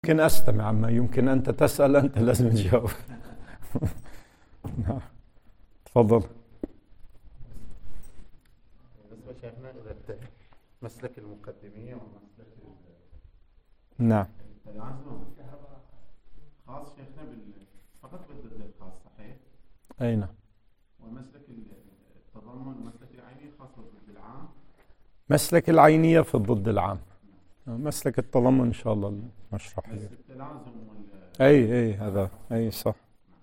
يمكن أستمع، أما يمكن أنت تسأل، أنت لازم تجاوب. نعم تفضل. بالنسبة شيخنا إلى مسلك المقدمية ومسلك نعم التلازم خاص شيخنا فقط بالضد الخاص، صحيح؟ أي نعم. ومسلك التضمن ومسلك العينية خاص بالضد العام. مسلك العينية في الضد العام، مسلك التضمن إن شاء الله نشرح. التلازم أي هذا أي صح.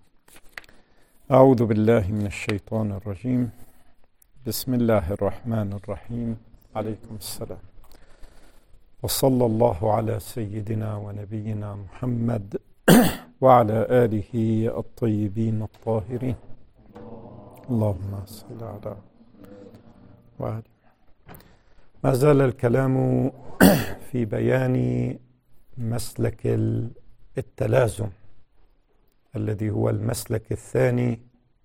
أعوذ بالله من الشيطان الرجيم. بسم الله الرحمن الرحيم. عليكم السلام. وصلى الله على سيدنا ونبينا محمد وعلى آله الطيبين الطاهرين. اللهم صل على وآله. ما زال الكلام في بيان مسلك التلازم الذي هو المسلك الثاني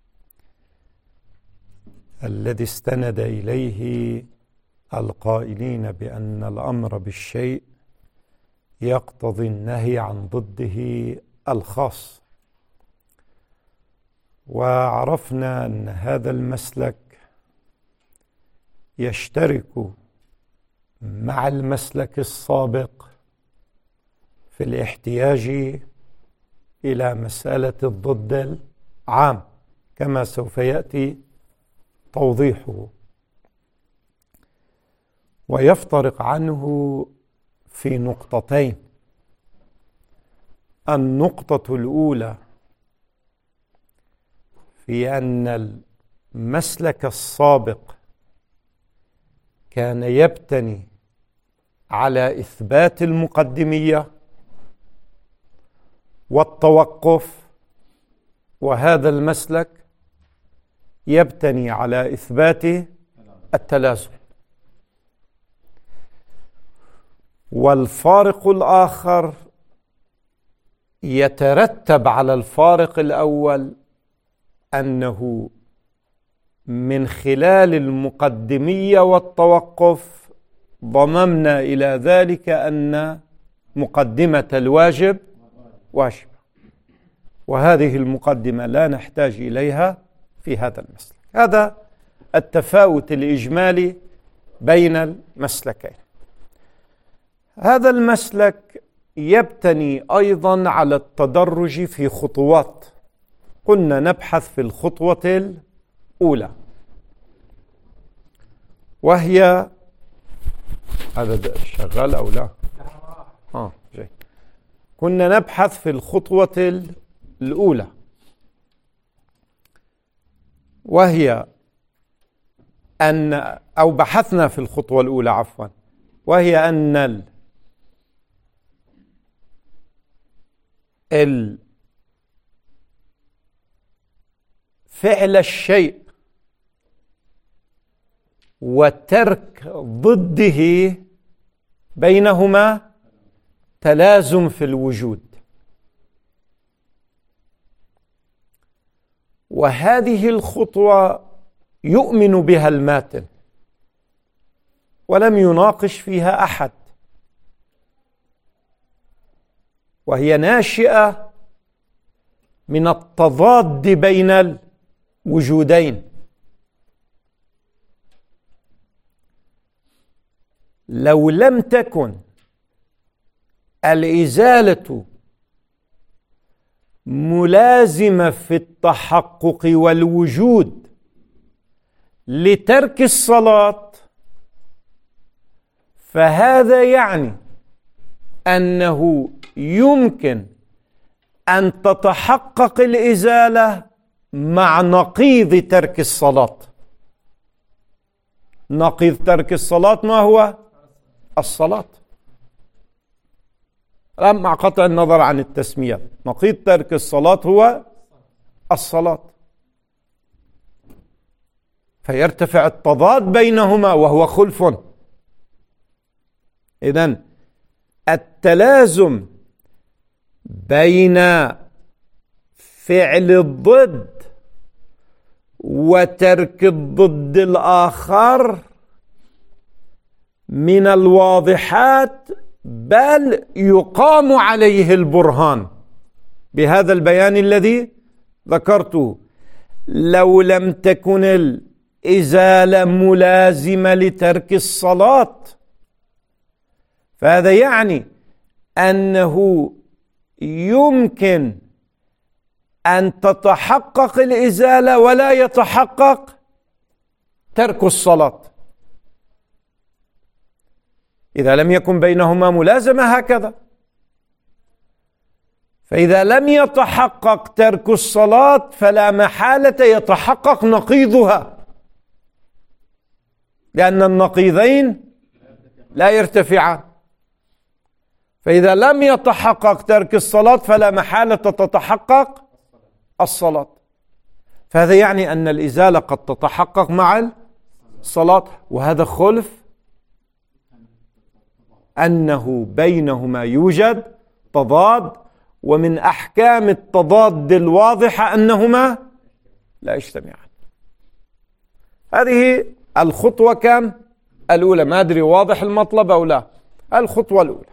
الذي استند إليه القائلين بأن الأمر بالشيء يقتضي النهي عن ضده الخاص. وعرفنا أن هذا المسلك يشترك مع المسلك السابق في الاحتياج إلى مسألة الضد العام كما سوف يأتي توضيحه، ويفترق عنه في نقطتين. النقطة الأولى في أن المسلك السابق كان يبتني على إثبات المقدمية والتوقف، وهذا المسلك يبتني على إثبات التلازم. والفارق الآخر يترتب على الفارق الأول أنه من خلال المقدمية والتوقف ضممنا إلى ذلك أن مقدمة الواجب واجبة، وهذه المقدمة لا نحتاج إليها في هذا المسلك. هذا التفاوت الإجمالي بين المسلكين. هذا المسلك يبتني أيضا على التدرج في خطوات. قلنا نبحث في الخطوة الأولى وهي هذا شغال أو لا؟ جيد. كنا نبحث في الخطوة الأولى وهي أن أو بحثنا في الخطوة الأولى عفوا، وهي أن فعل الشيء وترك ضده بينهما تلازم في الوجود. وهذه الخطوة يؤمن بها الماتن ولم يناقش فيها أحد، وهي ناشئة من التضاد بين الوجودين. لو لم تكن الإزالة ملازمة في التحقق والوجود لترك الصلاة، فهذا يعني أنه يمكن أن تتحقق الإزالة مع نقيض ترك الصلاة. نقيض ترك الصلاة ما هو؟ الصلاة، مع قطع النظر عن التسمية. نقيض ترك الصلاة هو الصلاة، فيرتفع التضاد بينهما وهو خلف. إذن التلازم بين فعل الضد وترك الضد الآخر من الواضحات بل يقام عليه البرهان بهذا البيان الذي ذكرته. لو لم تكن الإزالة ملازمة لترك الصلاة فهذا يعني أنه يمكن أن تتحقق الإزالة ولا يتحقق ترك الصلاة إذا لم يكن بينهما ملازمة هكذا. فإذا لم يتحقق ترك الصلاة فلا محالة يتحقق نقيضها، لأن النقيضين لا يرتفعان. فإذا لم يتحقق ترك الصلاة فلا محالة تتحقق الصلاة. فهذا يعني أن الإزالة قد تتحقق مع الصلاة، وهذا خلف أنه بينهما يوجد تضاد، ومن أحكام التضاد الواضحة أنهما لا يجتمعان. هذه الخطوة كم؟ الأولى. ما أدري واضح المطلب أو لا. الخطوة الأولى.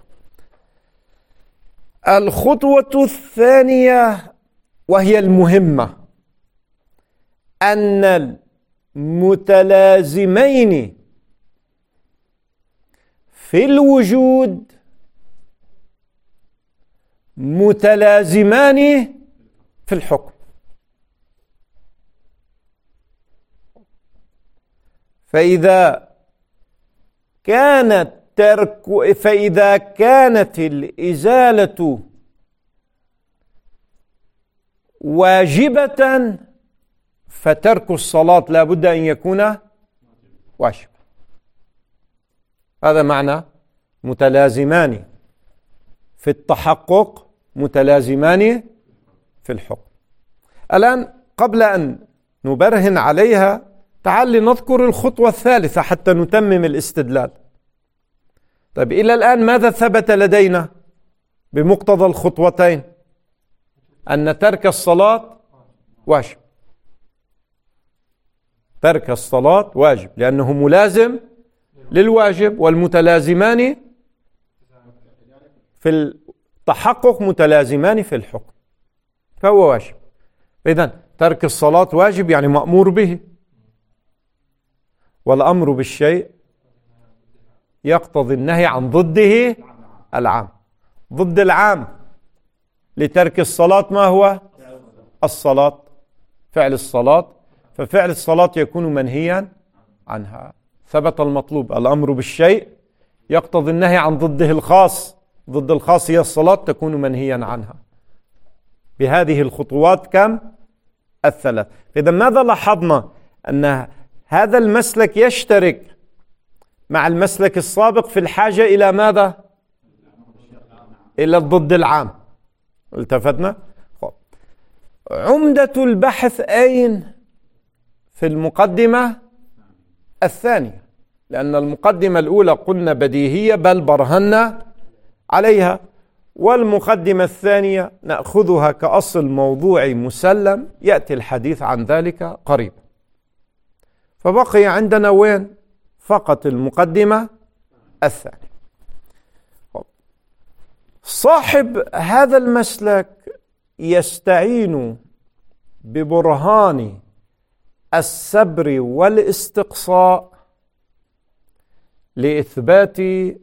الخطوة الثانية وهي المهمة، أن المتلازمين في الوجود متلازمان في الحكم. فإذا كانت الإزالة واجبة فترك الصلاة لا بد أن يكون واجبا. هذا معنى متلازمان في التحقق متلازمان في الحكم. الآن قبل أن نبرهن عليها تعال لنذكر الخطوة الثالثة حتى نتمم الاستدلال. طيب إلى الآن ماذا ثبت لدينا بمقتضى الخطوتين؟ أن ترك الصلاة واجب. ترك الصلاة واجب لأنه ملازم للواجب، والمتلازمان في التحقق متلازمان في الحكم، فهو واجب. إذن ترك الصلاة واجب يعني مأمور به، والأمر بالشيء يقتضي النهي عن ضده العام. ضد العام لترك الصلاة ما هو؟ الصلاة، فعل الصلاة. ففعل الصلاة يكون منهيا عنها. ثبت المطلوب. الأمر بالشيء يقتضي النهي عن ضده الخاص. ضد الخاص هي الصلاة، تكون منهيا عنها بهذه الخطوات كم؟ الثلاث. إذا ماذا لاحظنا؟ أن هذا المسلك يشترك مع المسلك السابق في الحاجة إلى ماذا؟ إلى الضد العام. التفتنا؟ عمدة البحث أين؟ في المقدمة الثانية، لأن المقدمة الأولى قلنا بديهية بل برهنا عليها، والمقدمة الثانية نأخذها كأصل موضوعي مسلم يأتي الحديث عن ذلك قريبا. فبقي عندنا وين؟ فقط المقدمة الثانية. صاحب هذا المسلك يستعين ببرهان السبر والاستقصاء لإثبات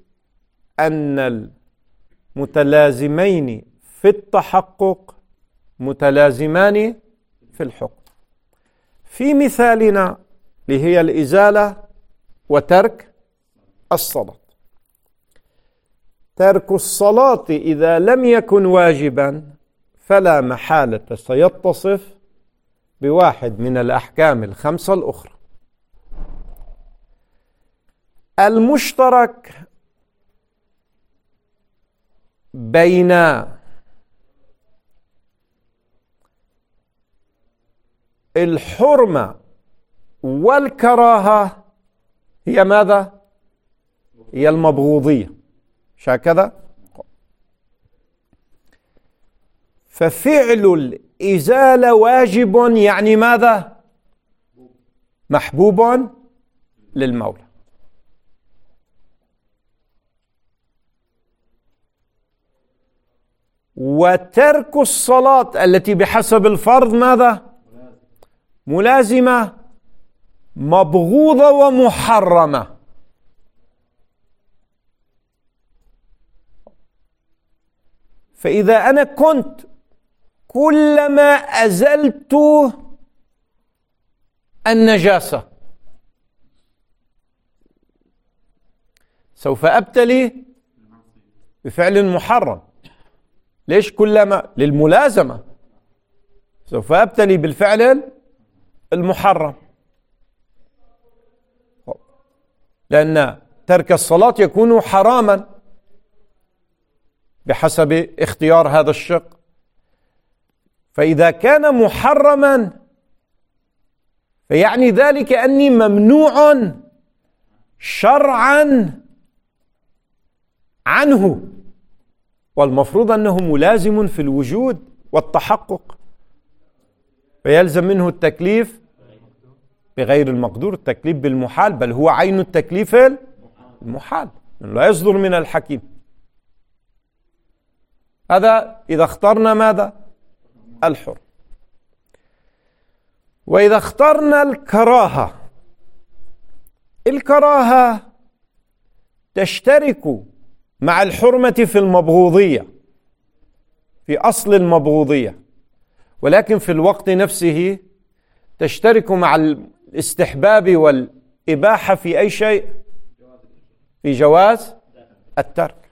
أن المتلازمين في التحقق متلازمان في الحكم. في مثالنا اللي هي الإزالة وترك الصلاة. ترك الصلاة إذا لم يكن واجبا فلا محالة سيتصف بواحد من الأحكام الخمسة الأخرى. المشترك بين الحرمة والكراهة هي ماذا؟ هي المبغوضية، مش هكذا؟ ففعل الإزالة واجب يعني ماذا؟ محبوب للمولى. وترك الصلاة التي بحسب الفرض ماذا؟ ملازمة، مبغوضة ومحرمة. فإذا أنا كنت كلما أزلت النجاسة سوف أبتلي بفعل محرم. ليش كلما؟ للملازمة، سوف أبتلي بالفعل المحرم، لأن ترك الصلاة يكون حراما بحسب اختيار هذا الشق. فإذا كان محرما فيعني ذلك أني ممنوع شرعا عنه، والمفروض أنه ملازم في الوجود والتحقق، فيلزم منه التكليف بغير المقدور، التكليف بالمحال، بل هو عين التكليف المحال، لا يصدر من الحكيم. هذا إذا اخترنا ماذا؟ الحر. وإذا اخترنا الكراهة، الكراهة تشترك مع الحرمة في المبغوضية، في أصل المبغوضية، ولكن في الوقت نفسه تشترك مع الاستحباب والإباحة في أي شيء؟ في جواز الترك،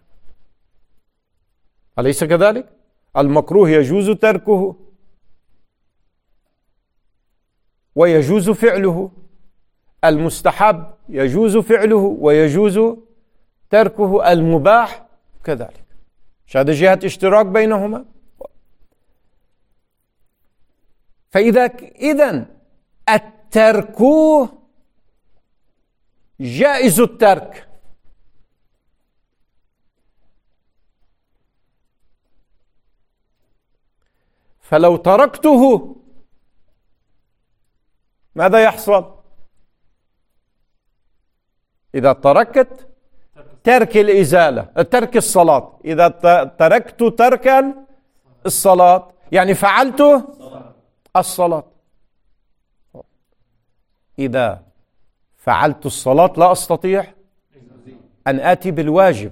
أليس كذلك؟ المكروه يجوز تركه ويجوز فعله، المستحب يجوز فعله ويجوز تركه، المباح كذلك. مش هذا جهة اشتراك بينهما؟ إذن الترك جائز الترك، فلو تركته ماذا يحصل؟ إذا تركت ترك الإزالة، ترك الصلاة، إذا تركت ترك الصلاة يعني فعلت الصلاة. إذا فعلت الصلاة لا أستطيع أن آتي بالواجب،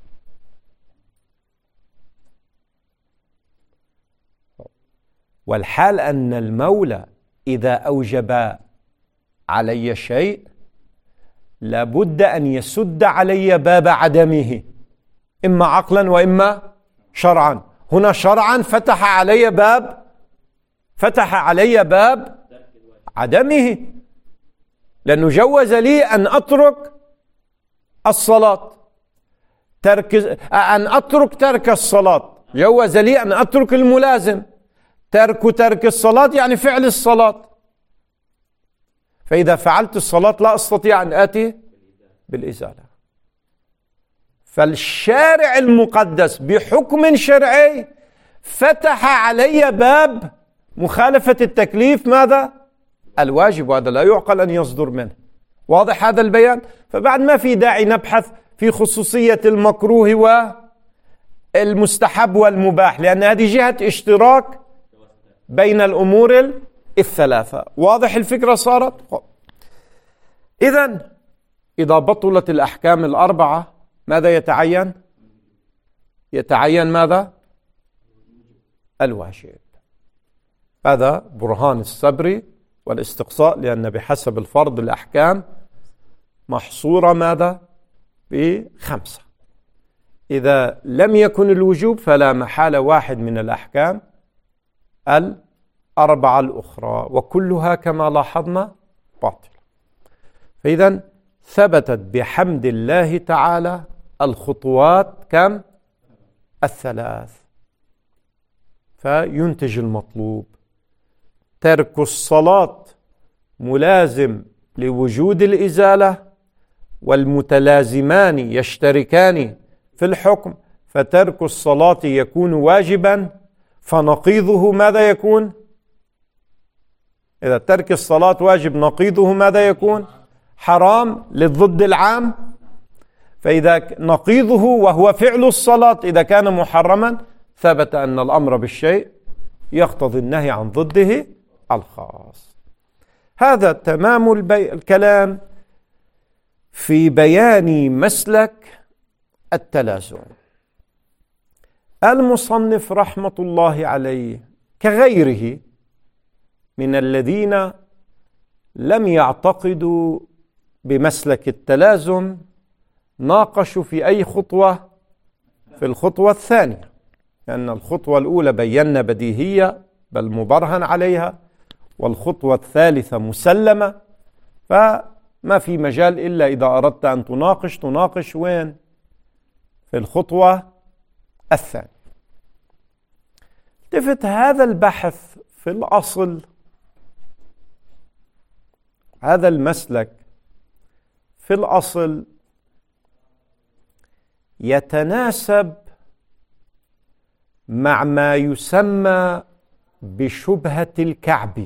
والحال أن المولى إذا أوجب علي شيء لابد أن يسد علي باب عدمه، إما عقلا وإما شرعا. هنا شرعا فتح علي باب عدمه، لأنه جوز لي أن أترك الصلاة، أن أترك ترك الصلاة، جوز لي أن أترك الملازم، ترك الصلاة يعني فعل الصلاة. فإذا فعلت الصلاة لا أستطيع أن آتي بالإزالة. فالشارع المقدس بحكم شرعي فتح علي باب مخالفة التكليف ماذا؟ الواجب، وهذا لا يعقل أن يصدر منه. واضح هذا البيان؟ فبعد ما في داعي نبحث في خصوصية المكروه والمستحب والمباح، لأن هذه جهة اشتراك بين الأمور الثلاثة. واضح الفكرة صارت؟ إذا بطلت الأحكام الأربعة ماذا يتعين؟ يتعين ماذا؟ الواجب. هذا برهان الصبر والاستقصاء، لأن بحسب الفرض الأحكام محصورة ماذا؟ ب5. إذا لم يكن الوجوب فلا محالة واحد من الأحكام الأربعة الأخرى، وكلها كما لاحظنا باطل. فإذا ثبتت بحمد الله تعالى الخطوات كم؟ 3. فينتج المطلوب. ترك الصلاة ملازم لوجود الإزالة، والمتلازمان يشتركان في الحكم، فترك الصلاة يكون واجبا، فنقيضه ماذا يكون؟ إذا ترك الصلاة واجب نقيضه ماذا يكون؟ حرام للضد العام. فإذا نقيضه وهو فعل الصلاة إذا كان محرما ثبت أن الأمر بالشيء يقتضي النهي عن ضده الخاص. هذا تمام الكلام في بيان مسلك التلازم. المصنف رحمة الله عليه كغيره من الذين لم يعتقدوا بمسلك التلازم ناقشوا في أي خطوة؟ في الخطوة الثانية، لأن الخطوة الأولى بينا بديهية بل مبرهن عليها، والخطوة الثالثة مسلمة، فما في مجال إلا إذا أردت أن تناقش وين؟ في الخطوة الثانية. التفت هذا البحث في الأصل، هذا المسلك في الأصل يتناسب مع ما يسمى بشبهة الكعب.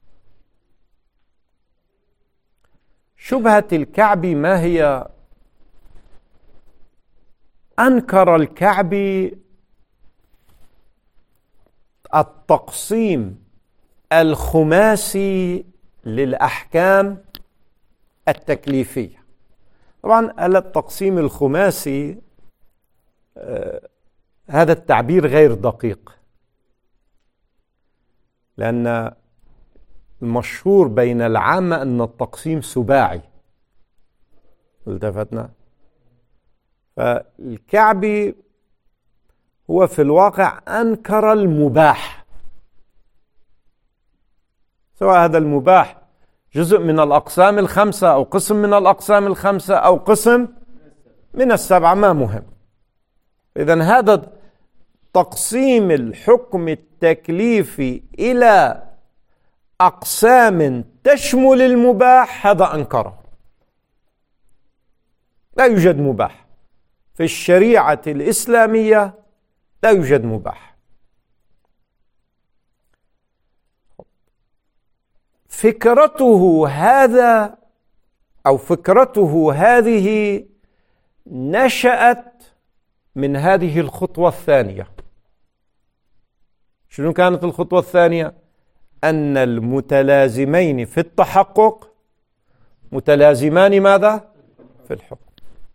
شبهة الكعب ما هي؟ أنكر الكعبي التقسيم الخماسي للأحكام التكليفية. طبعا التقسيم الخماسي هذا التعبير غير دقيق، لأن المشهور بين العامة أن التقسيم سباعي. التفتنا؟ فالكعبي هو في الواقع أنكر المباح، سواء هذا المباح جزء من الأقسام الخمسة أو قسم من الأقسام الخمسة أو قسم من السبعة، ما مهم. إذن هذا تقسيم الحكم التكليفي إلى أقسام تشمل المباح هذا أنكره. لا يوجد مباح في الشريعة الإسلامية، لا يوجد مباح. فكرته هذا أو فكرته هذه نشأت من هذه الخطوة الثانية. شنو كانت الخطوة الثانية؟ أن المتلازمين في التحقق متلازمان ماذا؟ في الحكم.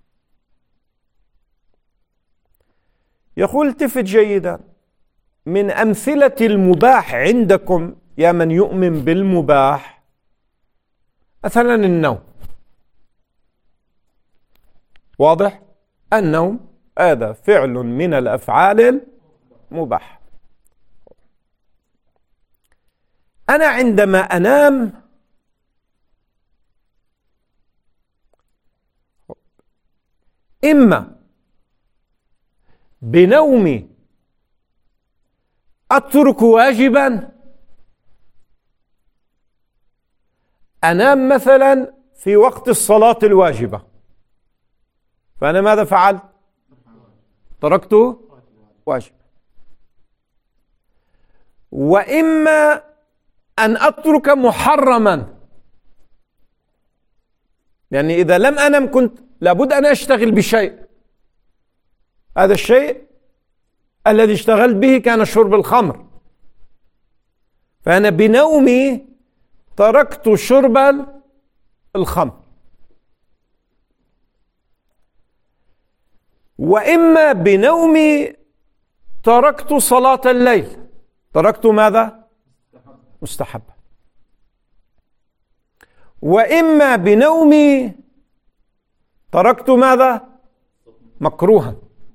يقول التفت جيدا، من أمثلة المباح عندكم يا من يؤمن بالمباح مثلا النوم. واضح؟ النوم هذا فعل من الأفعال المباح. أنا عندما أنام إما بنومي أترك واجبا، أنام مثلا في وقت الصلاة الواجبة، فأنا ماذا فعلت؟ تركت واجب. وإما أن أترك محرما، يعني إذا لم أنم كنت لابد أن أشتغل بشيء، هذا الشيء الذي اشتغلت به كان شرب الخمر، فأنا بنومي تركت شرب الخمر. وإما بنومي تركت صلاة الليل، تركت ماذا؟ مستحب. وإما بنومي تركت ماذا؟ مكروها.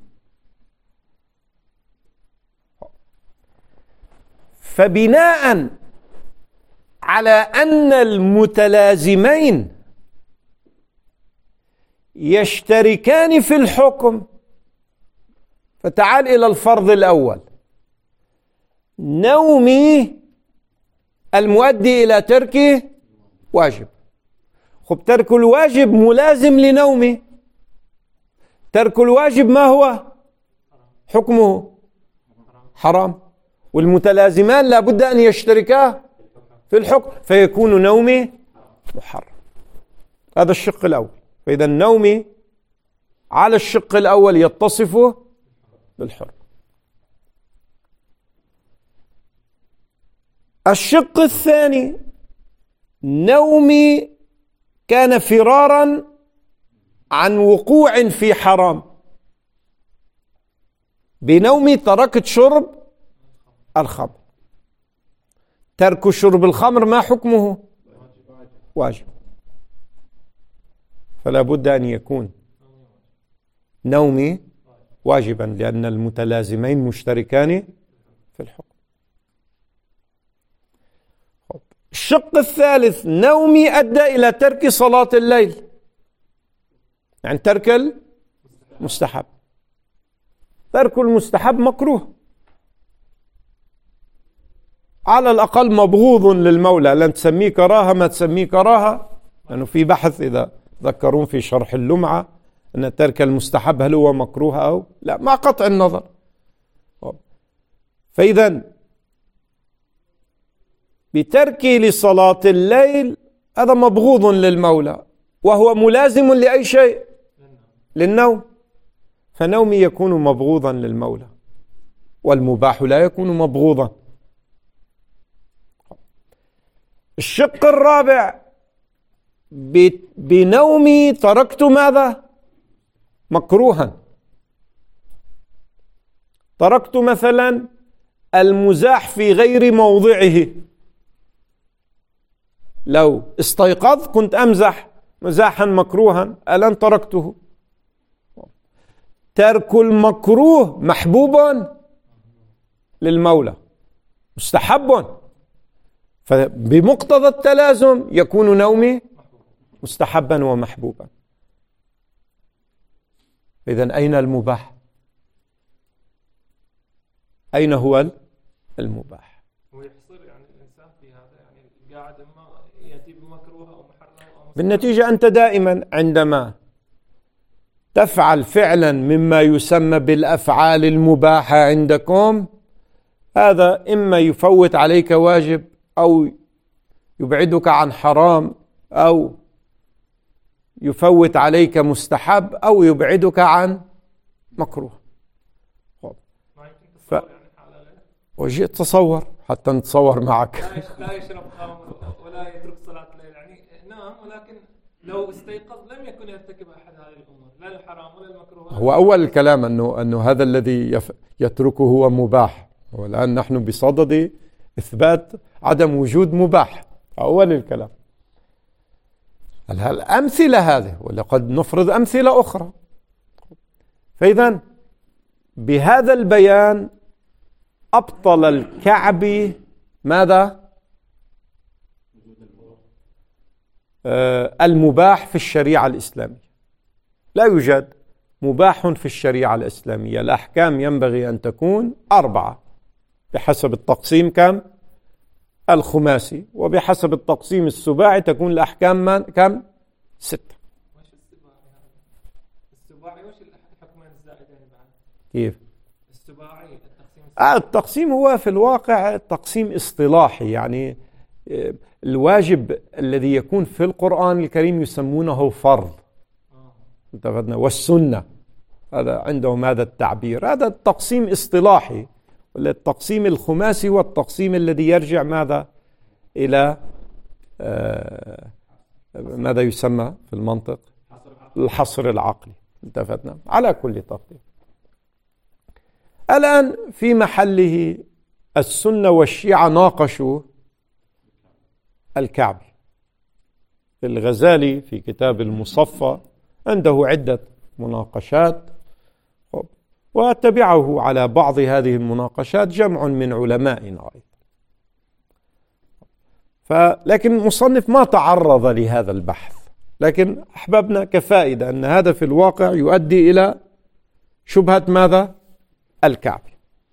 فبناء على أن المتلازمين يشتركان في الحكم، فتعال إلى الفرض الأول، نومي المؤدي إلى ترك واجب. خب ترك الواجب ملازم لنومي، ترك الواجب ما هو حكمه؟ حرام، والمتلازمان لابد أن يشتركا في الحكم، فيكون نومي محرم. هذا الشق الأول. فإذا النوم على الشق الأول يتصف بالحرم. الشق الثاني: نومي كان فرارا عن وقوع في حرام. بنومي تركت شرب الخمر. ترك شرب الخمر ما حكمه؟ واجب. فلا بد أن يكون نومي واجبا، لأن المتلازمين مشتركان في الحكم. الشق الثالث: نومي أدى إلى ترك صلاة الليل، يعني ترك المستحب. ترك المستحب مكروه، على الأقل مبغوض للمولى. لن تسميه كراهة، ما تسميه كراهة، لأنه في بحث إذا تذكرون في شرح اللمعة أن ترك المستحب هل هو مكروه أو لا، مع قطع النظر. فإذا بتركي لصلاة الليل هذا مبغوض للمولى، وهو ملازم لأي شيء؟ للنوم. فنومي يكون مبغوضا للمولى، والمباح لا يكون مبغوضا. الشق الرابع: بنومي تركت ماذا؟ مكروها. تركت مثلا المزاح في غير موضعه. لو استيقظت كنت أمزح مزاحا مكروها، الآن تركته. ترك المكروه محبوب للمولى، مستحب، فبمقتضى التلازم يكون نومي مستحبا ومحبوبا. إذن أين المباح؟ أين هو المباح؟ ويحصل يعني الإنسان في هذا، يعني قاعد ما يأتي بمكروه أو محرم أو بالنتيجة أنت دائما عندما تفعل فعلا مما يسمى بالأفعال المباحة عندكم، هذا إما يفوت عليك واجب، أو يبعدك عن حرام، أو يفوت عليك مستحب، أو يبعدك عن مكروه. ما يمكن تصور يعني حالة وجئت تصور حتى نتصور معك. لا يشرب خمر ولا يترك صلاة الليل، يعني نام، ولكن لو استيقظ لم يكن يرتكب أحد هذه الأمور، لا الحرام ولا المكروه. هو أول الكلام أنه هذا الذي يتركه هو مباح، والآن نحن بصدد إثبات عدم وجود مباح. أول الكلام الأمثلة هذه، ولقد نفرض أمثلة أخرى. فإذا بهذا البيان أبطل الكعبي ماذا؟ المباح في الشريعة الإسلامية. لا يوجد مباح في الشريعة الإسلامية. الأحكام ينبغي أن تكون 4 بحسب التقسيم كم؟ الخماسي. وبحسب التقسيم السباعي تكون الأحكام كم؟ 6. وش السباعي وش الحكمين الزائدين بعد؟ كيف؟ السباعي التقسيم التقسيم هو في الواقع تقسيم اصطلاحي، يعني الواجب الذي يكون في القرآن الكريم يسمونه فرض، انتبهنا، والسنة هذا عندهم هذا التعبير. هذا التقسيم اصطلاحي. التقسيم الخماسي هو التقسيم الذي يرجع ماذا؟ إلى ماذا يسمى في المنطق؟ الحصر العقلي. انتبهنا على كل تقدير. الآن في محله السنة والشيعة ناقشوا الكعبي. الغزالي في كتاب المصفى عنده عدة مناقشات، وتبعه على بعض هذه المناقشات جمع من علمائنا أيضا. لكن المصنف ما تعرض لهذا البحث، لكن أحببنا كفائدة أن هذا في الواقع يؤدي إلى شبهة ماذا؟ الكعبي.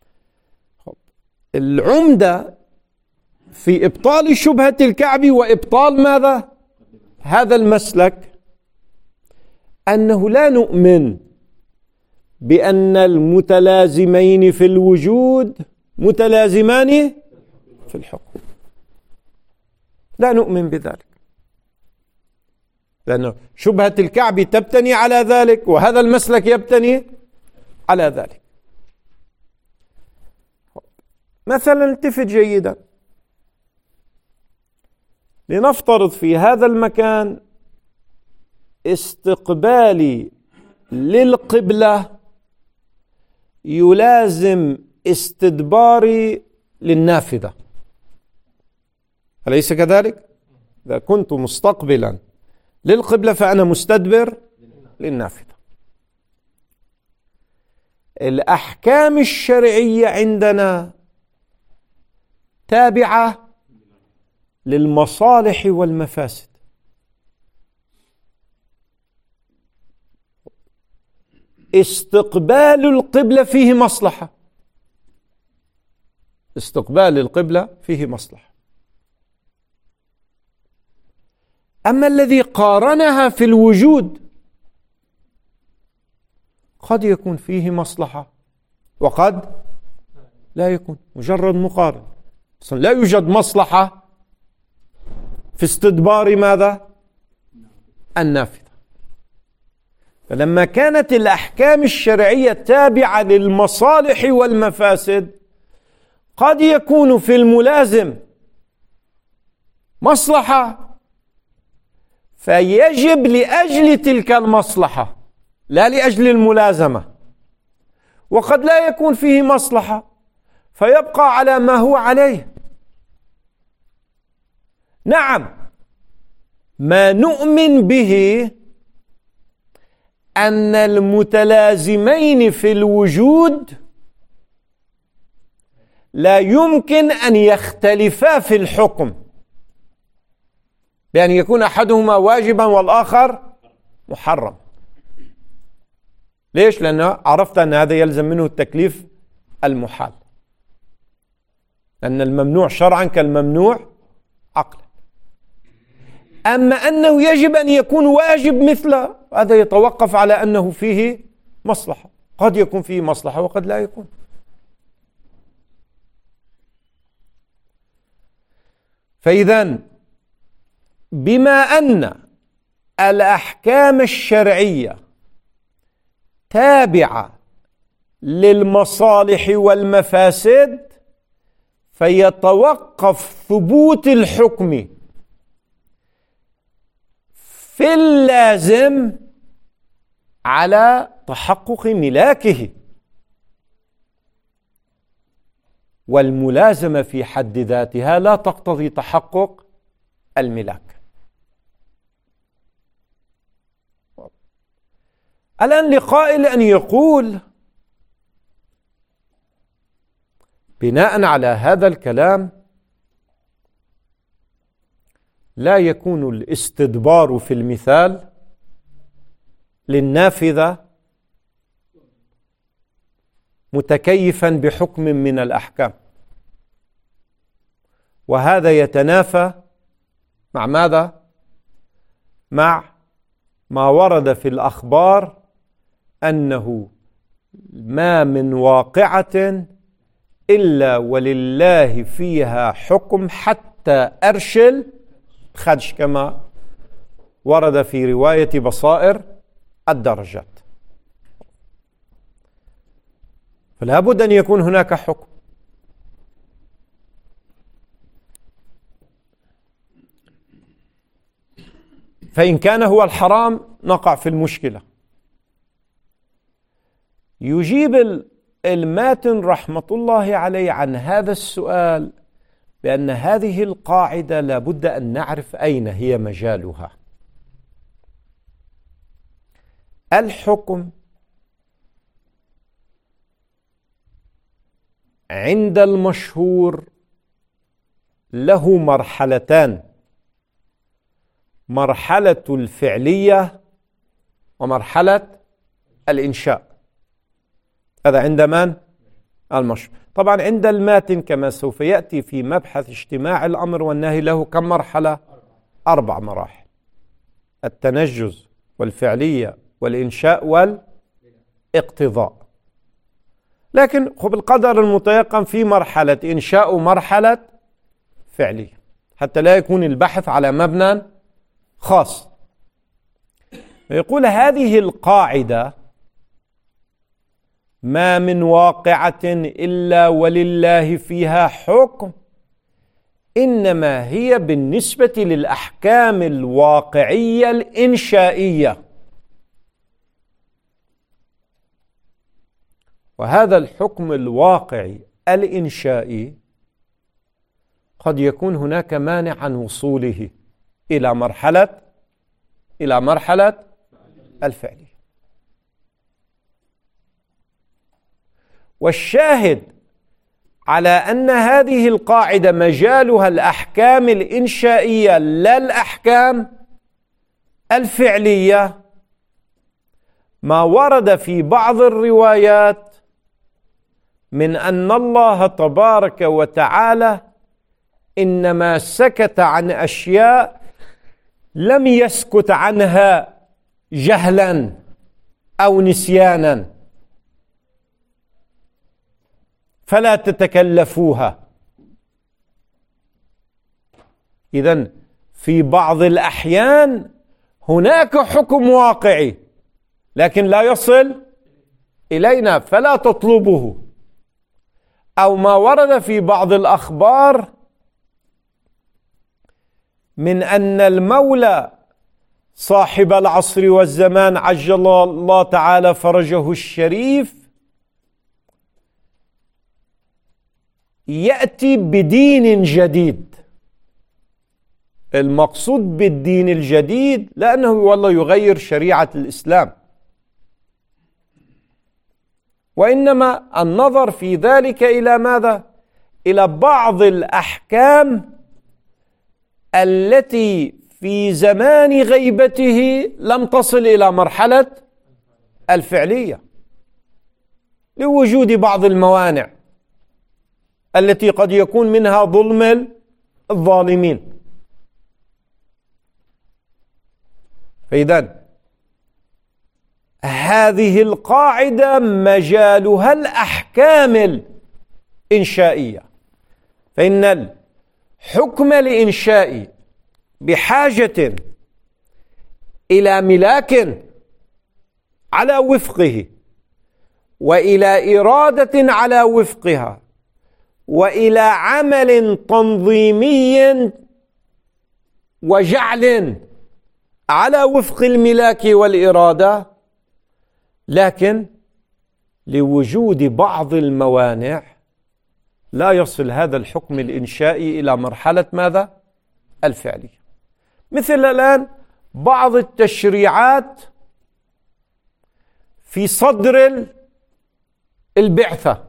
العمدة في إبطال شبهة الكعبي وإبطال ماذا؟ هذا المسلك أنه لا نؤمن بأن المتلازمين في الوجود متلازمان في الحكم. لا نؤمن بذلك، لأن شبهة الكعبي تبتني على ذلك، وهذا المسلك يبتني على ذلك. مثلا التفت جيدا، لنفترض في هذا المكان استقبالي للقبلة يلازم استدباري للنافذة، أليس كذلك؟ إذا كنت مستقبلا للقبلة فأنا مستدبر للنافذة. الأحكام الشرعية عندنا تابعة للمصالح والمفاسد. استقبال القبلة فيه مصلحة، استقبال القبلة فيه مصلحة. أما الذي قارنها في الوجود قد يكون فيه مصلحة وقد لا يكون، مجرد مقارن. أصلا لا يوجد مصلحة في استدبار ماذا؟ النافذة. فلما كانت الأحكام الشرعية تابعة للمصالح والمفاسد قد يكون في الملازم مصلحة فيجب لأجل تلك المصلحة لا لأجل الملازمة، وقد لا يكون فيه مصلحة فيبقى على ما هو عليه. نعم، ما نؤمن به أن المتلازمين في الوجود لا يمكن أن يختلفا في الحكم، بأن يكون أحدهما واجبا والآخر محرم. ليش؟ لأنه عرفت أن هذا يلزم منه التكليف المحال، أن الممنوع شرعا كالممنوع عقلا. أما أنه يجب أن يكون واجب مثله، هذا يتوقف على أنه فيه مصلحة، قد يكون فيه مصلحة وقد لا يكون. فإذا بما أن الأحكام الشرعية تابعة للمصالح والمفاسد فيتوقف ثبوت الحكم في اللازم على تحقق ملاكه، والملازمة في حد ذاتها لا تقتضي تحقق الملاك. الآن لقائل أن يقول بناء على هذا الكلام لا يكون الاستدبار في المثال للنافذة متكيفا بحكم من الأحكام، وهذا يتنافى مع ماذا؟ مع ما ورد في الأخبار أنه ما من واقعة إلا ولله فيها حكم حتى أرشل خدش، كما ورد في رواية بصائر الدرجات. فلا بد أن يكون هناك حكم. فإن كان هو الحرام نقع في المشكلة. يجيب الماتن رحمة الله عليه عن هذا السؤال بأن هذه القاعدة لابد أن نعرف أين هي مجالها. الحكم عند المشهور له مرحلتان: مرحلة الفعلية ومرحلة الإنشاء. هذا عند من؟ المشهور. طبعا عند الماتن كما سوف يأتي في مبحث اجتماع الأمر والنهي له كم مرحلة؟ 4 مراحل: التنجز والفعلية والإنشاء والاقتضاء. لكن بالقدر المتيقن في مرحلة إنشاء ومرحلة فعلية حتى لا يكون البحث على مبنى خاص. يقول هذه القاعدة: ما من واقعة إلا ولله فيها حكم إنما هي بالنسبة للأحكام الواقعية الإنشائية. وهذا الحكم الواقعي الإنشائي قد يكون هناك مانع عن وصوله إلى مرحلة الفعلية. والشاهد على أن هذه القاعدة مجالها الأحكام الإنشائية لا الأحكام الفعلية ما ورد في بعض الروايات من أن الله تبارك وتعالى إنما سكت عن أشياء لم يسكت عنها جهلا أو نسيانا، فلا تتكلفوها. إذن في بعض الأحيان هناك حكم واقعي لكن لا يصل إلينا فلا تطلبه، أو ما ورد في بعض الأخبار من أن المولى صاحب العصر والزمان عجل الله تعالى فرجه الشريف يأتي بدين جديد. المقصود بالدين الجديد لأنه والله يغير شريعة الإسلام، وإنما النظر في ذلك إلى ماذا؟ إلى بعض الأحكام التي في زمان غيبته لم تصل إلى مرحلة الفعلية لوجود بعض الموانع التي قد يكون منها ظلم الظالمين. فإذن هذه القاعدة مجالها الأحكام الإنشائية، فإن الحكم الإنشائي بحاجة إلى ملاك على وفقه، وإلى إرادة على وفقها، وإلى عمل تنظيمي وجعل على وفق الملاك والإرادة، لكن لوجود بعض الموانع لا يصل هذا الحكم الإنشائي إلى مرحلة ماذا؟ الفعلية. مثل الآن بعض التشريعات في صدر البعثة،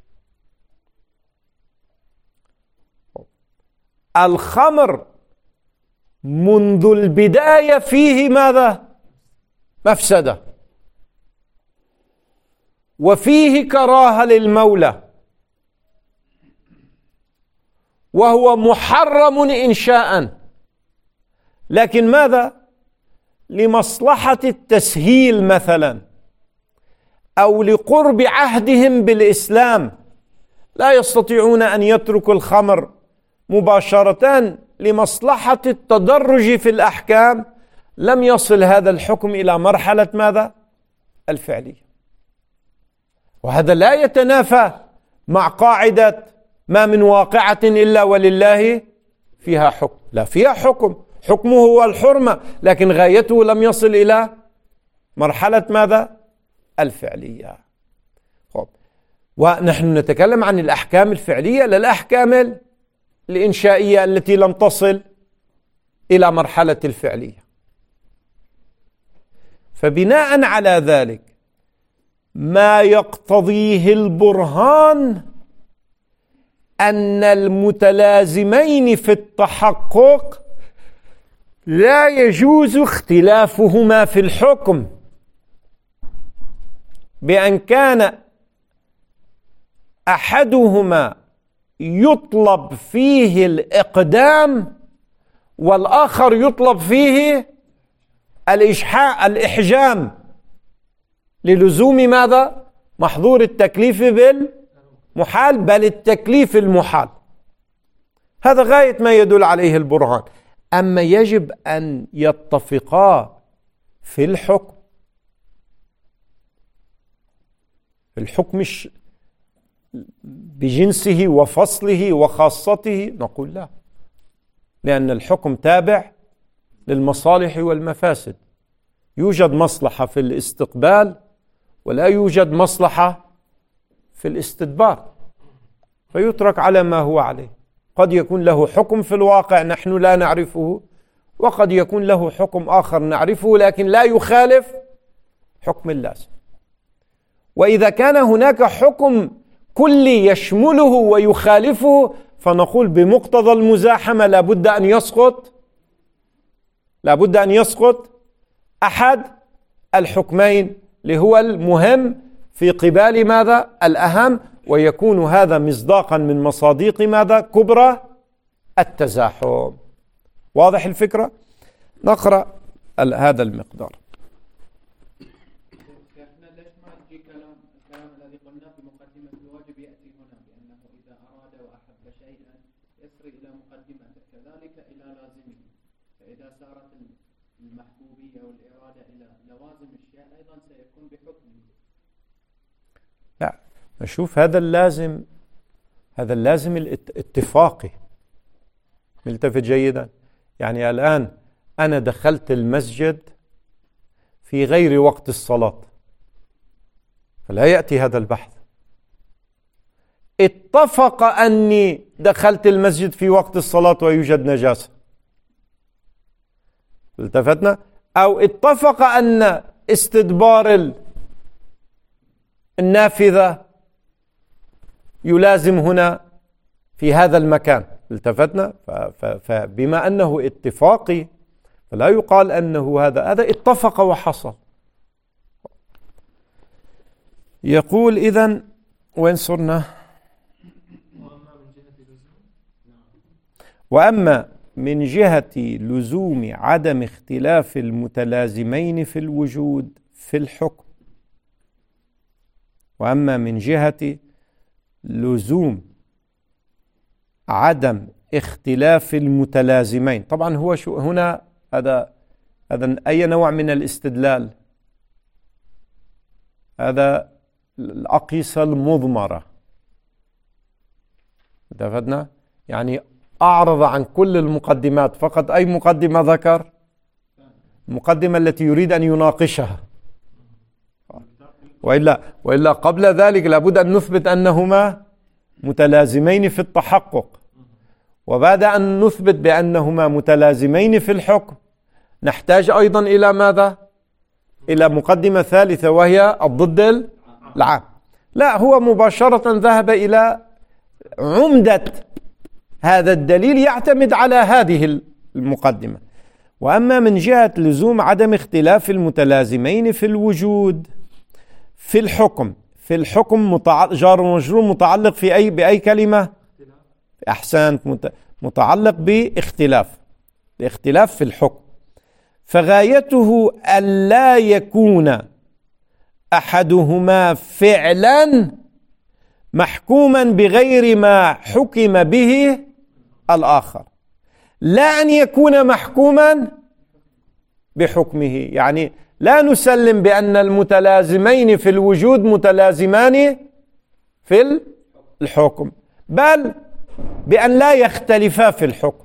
الخمر منذ البداية فيه ماذا؟ مفسدة، وفيه كراهة للمولى، وهو محرم إنشاء، لكن ماذا؟ لمصلحة التسهيل مثلا، أو لقرب عهدهم بالإسلام لا يستطيعون أن يتركوا الخمر مباشرة، لمصلحة التدرج في الأحكام لم يصل هذا الحكم إلى مرحلة ماذا؟ الفعلية. وهذا لا يتنافى مع قاعدة ما من واقعة إلا ولله فيها حكم. لا، فيها حكم، حكمه هو الحرمة، لكن غايته لم يصل إلى مرحلة ماذا؟ الفعلية. ونحن نتكلم عن الأحكام الفعلية لا الأحكام الإنشائية التي لم تصل إلى مرحلة الفعلية. فبناء على ذلك ما يقتضيه البرهان أن المتلازمين في التحقق لا يجوز اختلافهما في الحكم، بأن كان أحدهما يطلب فيه الإقدام والآخر يطلب فيه الإحجام للزوم ماذا؟ محظور التكليف بالمحال، بل التكليف المحال. هذا غاية ما يدل عليه البرهان. أما يجب أن يتفقا في الحكم، بجنسه وفصله وخاصته، نقول لا، لأن الحكم تابع للمصالح والمفاسد. يوجد مصلحة في الاستقبال ولا يوجد مصلحة في الاستدبار، فيترك على ما هو عليه. قد يكون له حكم في الواقع نحن لا نعرفه، وقد يكون له حكم آخر نعرفه لكن لا يخالف حكم اللازم. وإذا كان هناك حكم كلي يشمله ويخالفه فنقول بمقتضى المزاحمة لابد أن يسقط أحد الحكمين اللي هو المهم في قبال ماذا؟ الأهم، ويكون هذا مصداقا من مصادق ماذا؟ كبرى التزاحم. واضح الفكرة؟ نقرأ هذا المقدار. احنا ليش ما يجي الكلام الذي قلناه في مقدمة الواجب يأتي هنا بأنه إذا أراد وأحب شيئا يسري إلى مقدمته كذلك إلى لازمه، فإذا صارت المحبوبية والإرادة إلى لوازم الشيء أيضا سيكون بحكمه. لا، نشوف هذا اللازم الاتفاقي. ملتفت جيدا؟ يعني الآن أنا دخلت المسجد في غير وقت الصلاة فلا يأتي هذا البحث. اتفق أني دخلت المسجد في وقت الصلاة ويوجد نجاسة، التفتنا، أو اتفق أن استدبار النافذة يلازم هنا في هذا المكان، التفتنا. فبما أنه اتفاقي فلا يقال أنه هذا اتفق وحصل. يقول إذن وين صرنا؟ وأما من جهة لزوم عدم اختلاف المتلازمين في الوجود في الحكم، وأما من جهة لزوم عدم اختلاف المتلازمين، طبعا هو شو هنا؟ هذا أي نوع من الاستدلال؟ هذا الأقيسة المضمرة، اتفقنا؟ يعني أعرض عن كل المقدمات، فقط أي مقدمة ذكر؟ المقدمة التي يريد أن يناقشها، وإلا قبل ذلك لابد أن نثبت أنهما متلازمين في التحقق، وبعد أن نثبت بأنهما متلازمين في الحكم نحتاج أيضا إلى ماذا؟ إلى مقدمة ثالثة وهي الضد العام. لا، هو مباشرة ذهب إلى عمدة هذا الدليل، يعتمد على هذه المقدمة. وأما من جهة لزوم عدم اختلاف المتلازمين في الوجود في الحكم، جار ومجرور متعلق في بأي كلمة؟ أحسنت، متعلق باختلاف، الاختلاف في الحكم. فغايته ألا يكون أحدهما فعلا محكوما بغير ما حكم به الآخر، لا أن يكون محكوما بحكمه. يعني لا نسلم بأن المتلازمين في الوجود متلازمان في الحكم، بل بأن لا يختلفا في الحكم.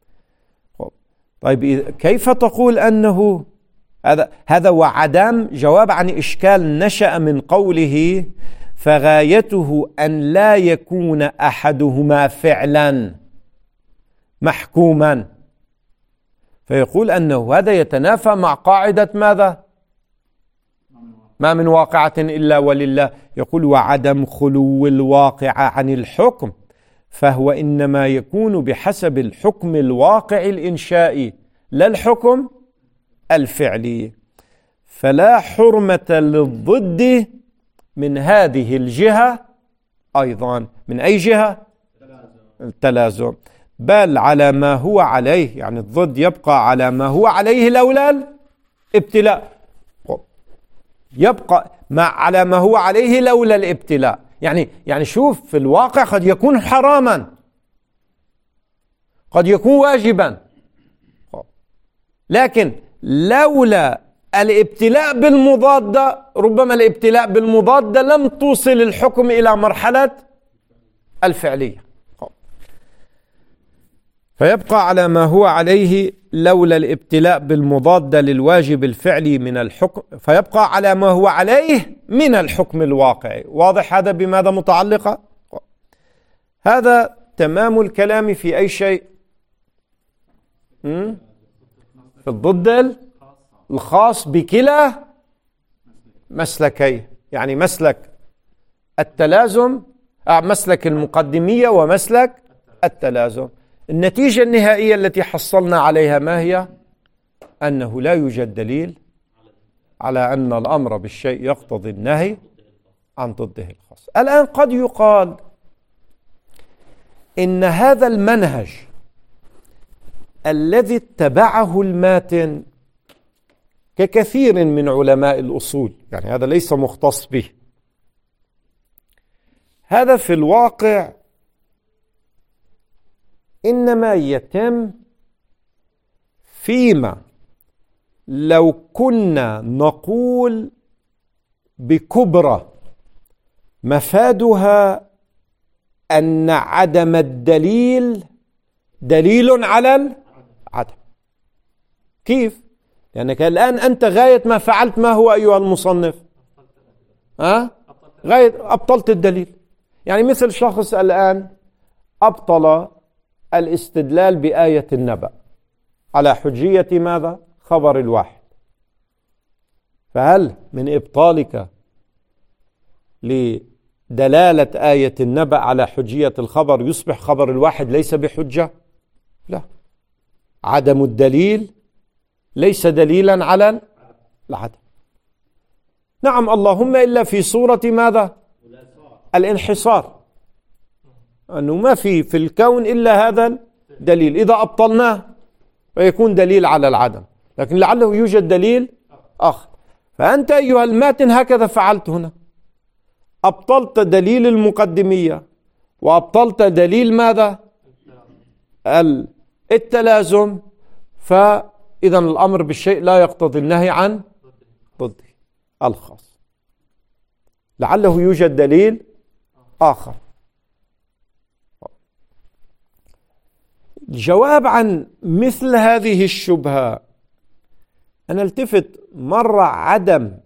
طيب كيف تقول أنه هذا وعدم جواب عن إشكال نشأ من قوله فغايته أن لا يكون أحدهما فعلا محكوما، فيقول أنه هذا يتنافى مع قاعدة ماذا؟ ما من واقعة إلا ولله. يقول وعدم خلو الواقع عن الحكم فهو إنما يكون بحسب الحكم الواقع الإنشائي لا الحكم الفعلي، فلا حرمة للضد من هذه الجهة أيضا. من أي جهة؟ التلازم. بل على ما هو عليه، يعني الضد يبقى على ما هو عليه لولا الابتلاء، يبقى على ما هو عليه لولا الابتلاء. يعني شوف، في الواقع قد يكون حراما، قد يكون واجبا، لكن لولا الابتلاء بالمضادة، ربما الابتلاء بالمضادة لم توصل الحكم إلى مرحلة الفعلية. فيبقى على ما هو عليه لولا الابتلاء بالمضاد للواجب الفعلي من الحكم، فيبقى على ما هو عليه من الحكم الواقعي. واضح هذا بماذا متعلقة؟ هذا تمام الكلام في أي شيء؟ في الضد الخاص بكلا مسلكيه، يعني مسلك التلازم، مسلك المقدمية ومسلك التلازم. النتيجة النهائية التي حصلنا عليها ما هي؟ أنه لا يوجد دليل على أن الأمر بالشيء يقتضي النهي عن ضده الخاص. الآن قد يقال إن هذا المنهج الذي اتبعه الماتن ككثير من علماء الأصول، يعني هذا ليس مختص به، هذا في الواقع إنما يتم فيما لو كنا نقول بكبرى مفادها أن عدم الدليل دليل على العدم. كيف؟ لأنك الآن أنت غاية ما فعلت ما هو أيها المصنف؟ غاية أبطلت الدليل. يعني مثل شخص الآن أبطل الاستدلال بآية النبأ على حجية ماذا؟ خبر الواحد. فهل من إبطالك لدلالة آية النبأ على حجية الخبر يصبح خبر الواحد ليس بحجة؟ لا، عدم الدليل ليس دليلا على العدم. نعم، اللهم إلا في صورة ماذا؟ الانحصار، أنه ما في الكون إلا هذا الدليل، إذا أبطلناه فيكون دليل على العدم، لكن لعله يوجد دليل آخر. فأنت أيها الماتن هكذا فعلت هنا، أبطلت دليل المقدمية وأبطلت دليل ماذا؟ التلازم، فإذا الأمر بالشيء لا يقتضي النهي عن ضده الخاص، لعله يوجد دليل آخر. الجواب عن مثل هذه الشبهة أن التفت مرة عدم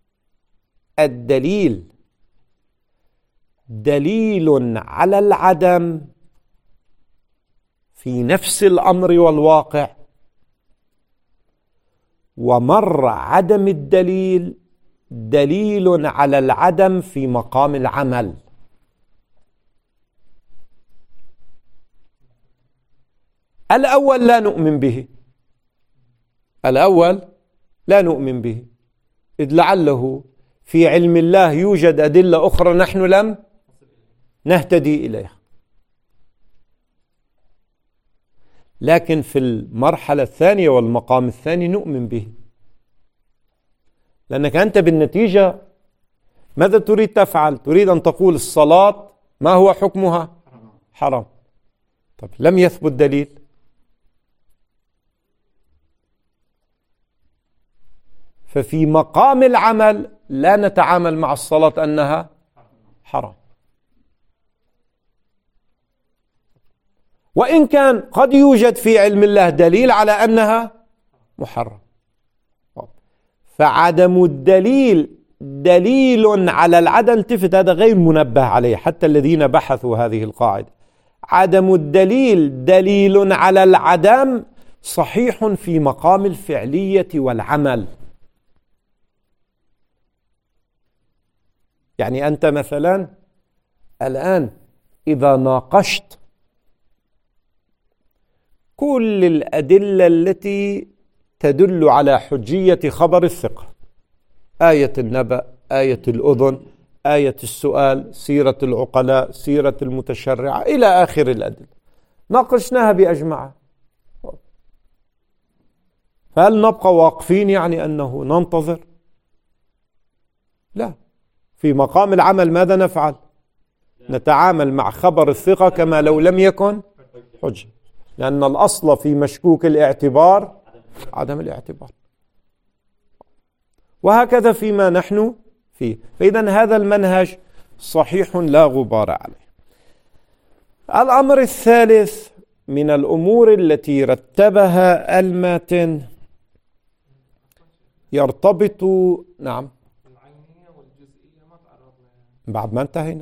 الدليل دليل على العدم في نفس الأمر والواقع، ومر عدم الدليل دليل على العدم في مقام العمل. الأول لا نؤمن به، الأول لا نؤمن به، إذ لعله في علم الله يوجد أدلة أخرى نحن لم نهتدي إليها. لكن في المرحلة الثانية والمقام الثاني نؤمن به، لأنك أنت بالنتيجة ماذا تريد تفعل؟ تريد أن تقول الصلاة ما هو حكمها؟ حرام. طب لم يثبت دليل، ففي مقام العمل لا نتعامل مع الصلاة أنها حرام، وإن كان قد يوجد في علم الله دليل على أنها محرم. فعدم الدليل دليل على العدم، التفت هذا غير منبه عليه حتى الذين بحثوا هذه القاعدة. عدم الدليل دليل على العدم صحيح في مقام الفعلية والعمل. يعني أنت مثلا الآن إذا ناقشت كل الأدلة التي تدل على حجية خبر الثقة، آية النبأ، آية الأذن، آية السؤال، سيرة العقلاء، سيرة المتشرعة، إلى آخر الأدلة، ناقشناها بأجمعها، فهل نبقى واقفين يعني أنه ننتظر؟ لا، في مقام العمل ماذا نفعل؟ نتعامل مع خبر الثقة كما لو لم يكن حجة، لأن الأصل في مشكوك الاعتبار عدم الاعتبار، وهكذا فيما نحن فيه. فإذا هذا المنهج صحيح لا غبار عليه. الأمر الثالث من الأمور التي رتبها الماتن يرتبط. نعم. العينية والجزئية ما تعرضنا بعد ما انتهينا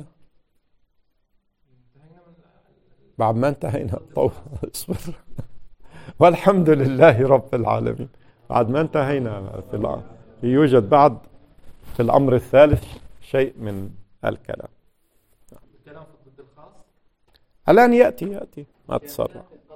من بعد ما انتهينا طول اصبر. والحمد لله رب العالمين. بعد ما انتهينا يوجد بعد في الأمر الثالث شيء من الكلام. الكلام في الضد الخاص. الآن يأتي ما تسرع.